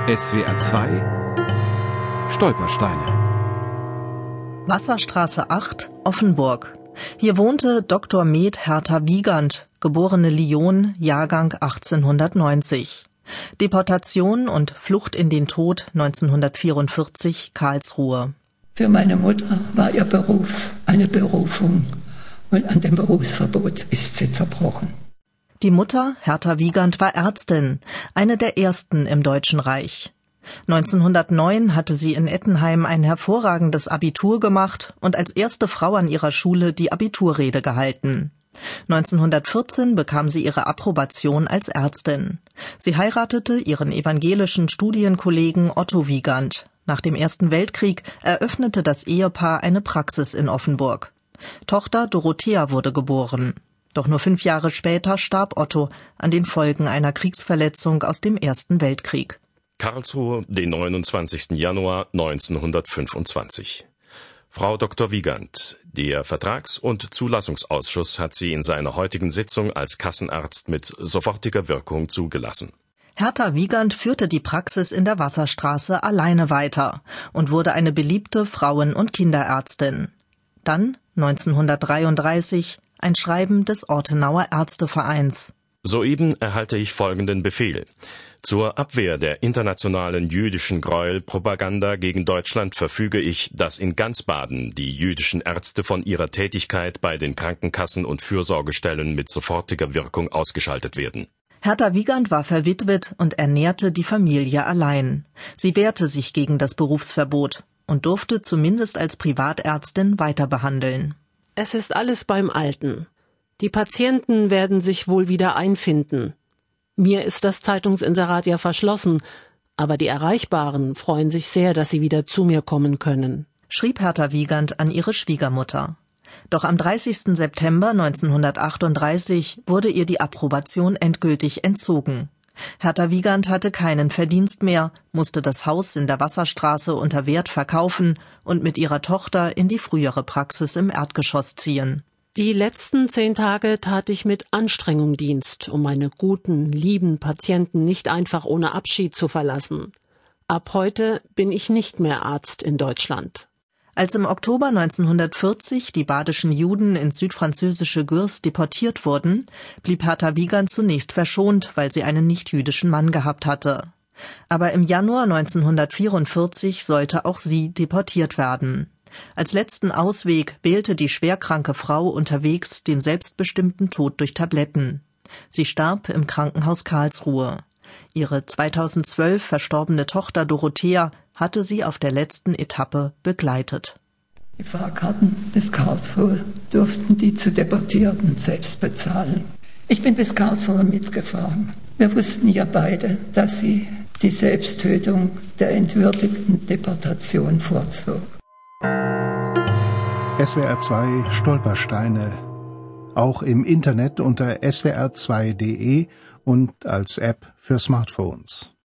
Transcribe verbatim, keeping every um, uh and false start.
S W R zwei Stolpersteine. Wasserstraße acht, Offenburg. Hier wohnte Doktor med. Hertha Wiegand, geborene Lyon, Jahrgang achtzehnhundertneunzig. Deportation und Flucht in den Tod neunzehnhundertvierundvierzig, Karlsruhe. Für meine Mutter war ihr Beruf eine Berufung und an dem Berufsverbot ist sie zerbrochen. Die Mutter, Hertha Wiegand, war Ärztin, eine der ersten im Deutschen Reich. neunzehnhundertneun hatte sie in Ettenheim ein hervorragendes Abitur gemacht und als erste Frau an ihrer Schule die Abiturrede gehalten. neunzehnhundertvierzehn bekam sie ihre Approbation als Ärztin. Sie heiratete ihren evangelischen Studienkollegen Otto Wiegand. Nach dem Ersten Weltkrieg eröffnete das Ehepaar eine Praxis in Offenburg. Tochter Dorothea wurde geboren. Doch nur fünf Jahre später starb Otto an den Folgen einer Kriegsverletzung aus dem Ersten Weltkrieg. Karlsruhe, den neunundzwanzigsten Januar neunzehnhundertfünfundzwanzig. Frau Doktor Wiegand, der Vertrags- und Zulassungsausschuss hat Sie in seiner heutigen Sitzung als Kassenarzt mit sofortiger Wirkung zugelassen. Hertha Wiegand führte die Praxis in der Wasserstraße alleine weiter und wurde eine beliebte Frauen- und Kinderärztin. Dann, neunzehnhundertdreiunddreißig, ein Schreiben des Ortenauer Ärztevereins. Soeben erhalte ich folgenden Befehl. Zur Abwehr der internationalen jüdischen Gräuelpropaganda gegen Deutschland verfüge ich, dass in ganz Baden die jüdischen Ärzte von ihrer Tätigkeit bei den Krankenkassen und Fürsorgestellen mit sofortiger Wirkung ausgeschaltet werden. Hertha Wiegand war verwitwet und ernährte die Familie allein. Sie wehrte sich gegen das Berufsverbot und durfte zumindest als Privatärztin weiter behandeln. Es ist alles beim Alten. Die Patienten werden sich wohl wieder einfinden. Mir ist das Zeitungsinserat ja verschlossen, aber die Erreichbaren freuen sich sehr, dass sie wieder zu mir kommen können, schrieb Hertha Wiegand an ihre Schwiegermutter. Doch am dreißigsten September neunzehnhundertachtunddreißig wurde ihr die Approbation endgültig entzogen. Hertha Wiegand hatte keinen Verdienst mehr, musste das Haus in der Wasserstraße unter Wert verkaufen und mit ihrer Tochter in die frühere Praxis im Erdgeschoss ziehen. Die letzten zehn Tage tat ich mit Anstrengung Dienst, um meine guten, lieben Patienten nicht einfach ohne Abschied zu verlassen. Ab heute bin ich nicht mehr Arzt in Deutschland. Als im Oktober neunzehnhundertvierzig die badischen Juden ins südfranzösische Gurs deportiert wurden, blieb Hertha Wiegand zunächst verschont, weil sie einen nichtjüdischen Mann gehabt hatte. Aber im Januar neunzehnhundertvierundvierzig sollte auch sie deportiert werden. Als letzten Ausweg wählte die schwerkranke Frau unterwegs den selbstbestimmten Tod durch Tabletten. Sie starb im Krankenhaus Karlsruhe. Ihre zweitausendzwölf verstorbene Tochter Dorothea hatte sie auf der letzten Etappe begleitet. Die Fahrkarten bis Karlsruhe durften die zu Deportierten selbst bezahlen. Ich bin bis Karlsruhe mitgefahren. Wir wussten ja beide, dass sie die Selbsttötung der entwürdigten Deportation vorzog. S W R zwei Stolpersteine. Auch im Internet unter S W R zwei Punkt de und als App für Smartphones.